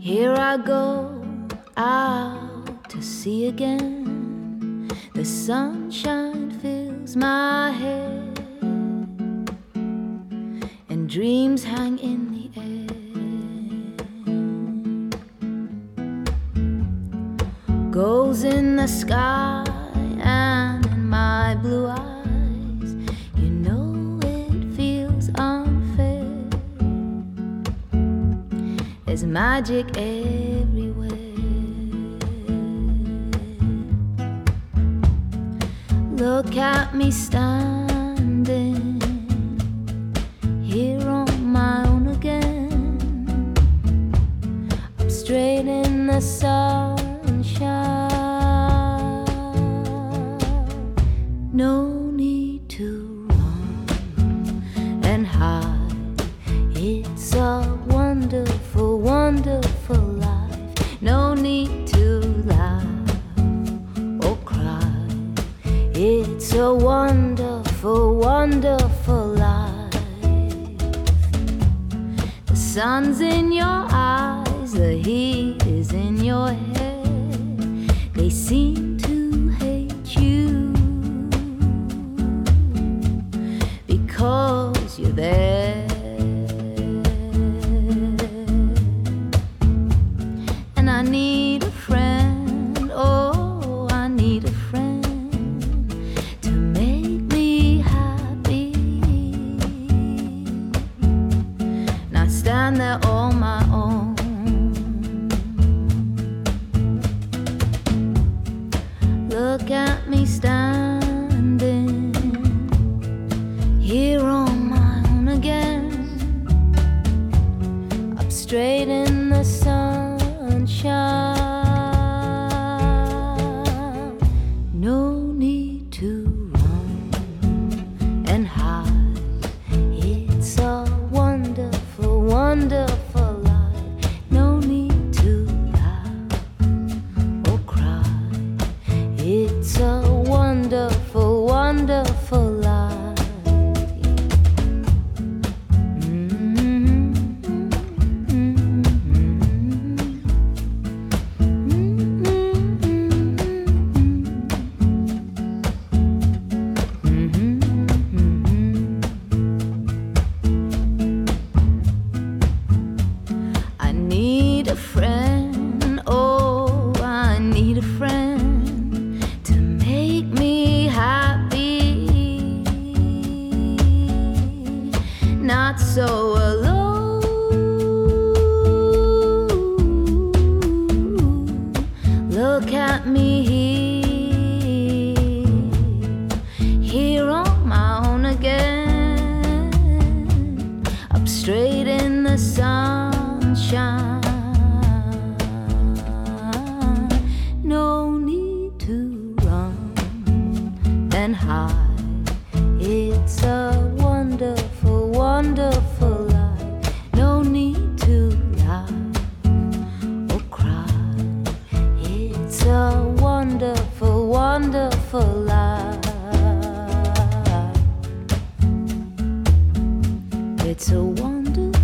Here I go out to sea again. The sunshine fills my head, and dreams hang in the air. Goals in the sky and in my blue eyes. You know it feels unfair. There's magic everywhere. Look at me standing here on my own again. I'm straight in the sunshine. No need to run and hide. It's a wonderful, wonderful life. No need to laugh or cry. It's a wonderful, wonderful life. The sun's in your eyes, the heat is in your head. They seem to hate you because you're there. And I need a friend, oh, I need a friend to make me happy. Not stand there on my own. Look at me standing here on my own again. Up straight in the sunshine. No need to run and hide. It's a wonderful, wonderful life. No need to laugh or cry. It's a wonderful, wonderful life. I need a friend, oh, I need a friend to make me happy. Not so alone. Look at me here on my own again. Up straight in the sunshine. No need to run and hide. It's a wonderful, wonderful life. No need to laugh or cry. It's a wonderful, wonderful life. It's a wonderful